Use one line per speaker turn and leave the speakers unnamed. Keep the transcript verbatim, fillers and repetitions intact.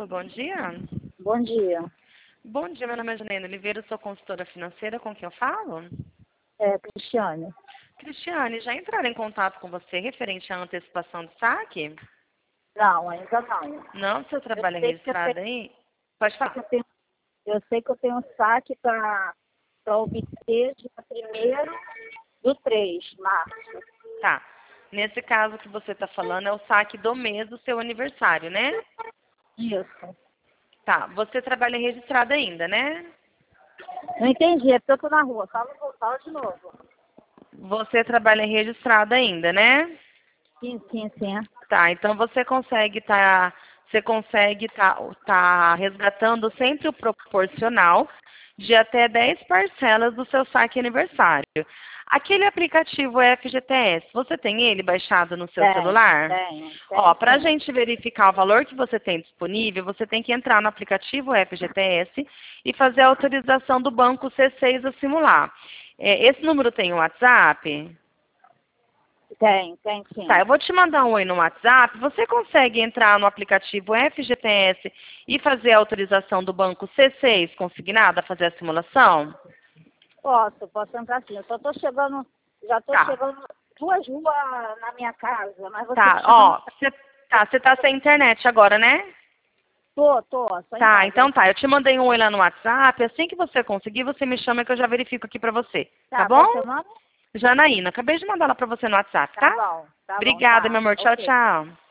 Alô, bom dia.
Bom dia.
Bom dia, meu nome é Janaína Oliveira, eu sou consultora financeira, com quem eu falo?
É, Cristiane.
Cristiane, já entraram em contato com você referente à antecipação do saque?
Não, ainda não.
Não, seu trabalho é
sei que eu
registrado
tenho-
aí? Pode
que eu
falar.
tenho- Eu sei que eu tenho um saque para obter dia primeiro do três de março.
Tá. Nesse caso que você está falando é o saque do mês do seu aniversário, né?
Isso.
Tá. Você trabalha registrado ainda, né?
Não entendi, é porque eu tô na rua. Fala, fala de novo.
Você trabalha registrado ainda, né?
Sim, sim, sim.
Tá, então você consegue estar você consegue tá, tá resgatando sempre o proporcional de até dez parcelas do seu saque aniversário. Aquele aplicativo F G T S, você tem ele baixado no seu
Tenho,
celular?
tenho.
Ó,
tenho
para a
sim.
gente verificar o valor que você tem disponível, você tem que entrar no aplicativo F G T S e fazer a autorização do banco C seis a simular. É, esse número tem um WhatsApp?
Tem, tem sim.
Tá, eu vou te mandar um oi no WhatsApp. Você consegue entrar no aplicativo F G T S e fazer a autorização do banco C seis consignado a fazer a simulação?
Posso, posso entrar sim. Eu só tô chegando, já tô
Tá,
chegando duas ruas na minha casa, mas você
tá,
precisa me...
ó, você tá, você tá sem internet agora, né?
Tô, tô, só em
Tá,
casa.
então tá, eu te mandei um oi lá no WhatsApp. Assim que você conseguir, você me chama que eu já verifico aqui pra você. Tá
Tá,
bom?
qual é o seu nome?
Janaína, acabei de mandar lá pra você no WhatsApp,
Tá
tá?
bom, tá bom,
Obrigada, meu
tá.
amor. Tchau,
Ok.
tchau.